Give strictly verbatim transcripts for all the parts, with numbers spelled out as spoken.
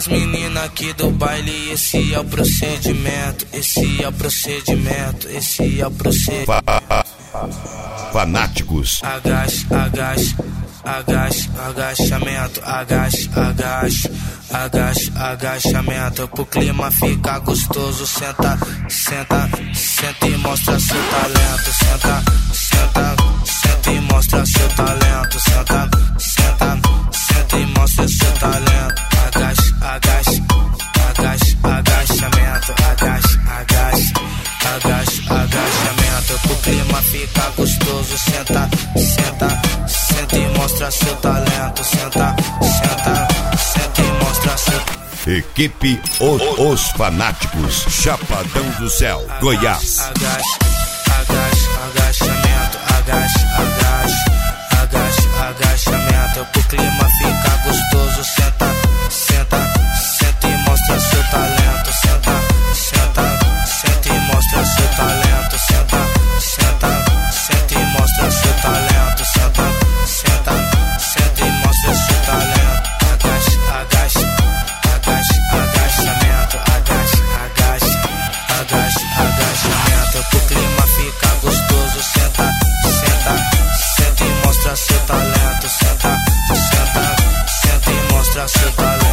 As meninas aqui do baile, esse é o procedimento, esse é o procedimento, esse é o procedimento. Fanáticos. Agache, agache, agache, agachamento, agache, agache, agache, agachamento. Pro clima ficar gostoso, senta, senta, senta e mostra seu talento. Senta, senta, senta e mostra seu talento. Senta, senta, senta e mostra seu talento. Agache, agache, agache, agachamento, agache, agache, agache, agachamento. Pro clima ficar gostoso, senta, senta, senta e mostra seu talento. Senta, senta, senta e mostra seu talento. Equipe o, Os Fanáticos, Chapadão do Céu, Goiás. Agache, agache, agachamento, agache, agache, agache, agachamento. Pro clima ficar gostoso, senta, senta, senta e mostra seu talento. Senta, senta, senta e mostra seu talento. Senta, senta, senta e mostra seu talento. Senta, senta, senta e mostra seu talento. Agache, agache, agache, agachamento, agache, agache, agache, agachamento. Pro clima ficar gostoso, senta, senta, senta e mostra seu talento. Senta, senta, senta e mostra seu talento.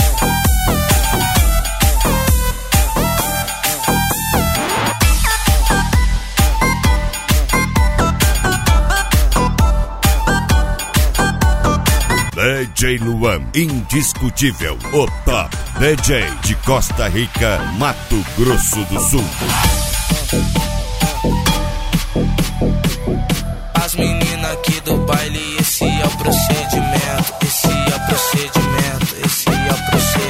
D J Luan, indiscutível, o top D J de Costa Rica, Mato Grosso do Sul. As meninas aqui do baile, esse é o procedimento, esse é o procedimento, esse é o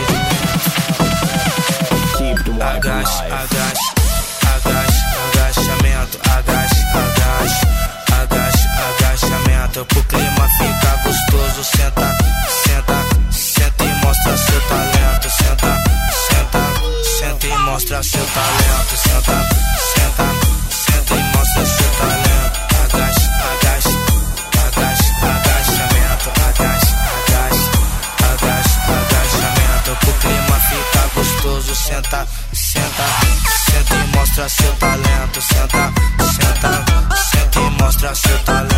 procedimento. Agache, agache, agache, agachamento, agache, agache, agache, agachamento. Pro clima ficar gostoso, senta, senta, senta e mostra seu talento. Senta, senta, senta e mostra seu talento. Senta, senta, senta e mostra seu talento. Agache, agache, agache, agachamento, agache, agache, agache, agachamento. Pro clima ficar gostoso, senta, senta, senta e mostra seu talento. Senta, senta, senta e mostra seu talento.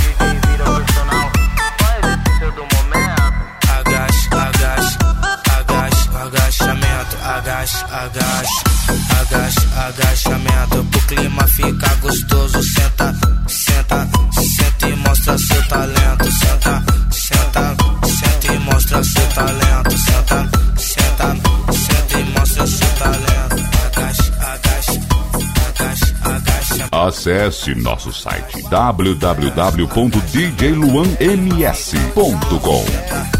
Agache, agache, agache, agachamento, agache, agache, agache, agachamento. Pro clima ficar gostoso, senta, senta, senta e mostra seu talento. Senta, senta, senta e mostra seu talento. Senta, senta, senta e mostra seu talento. Agache, agache, agache, agachamento. Acesse nosso site w w w ponto d j luan m s ponto com.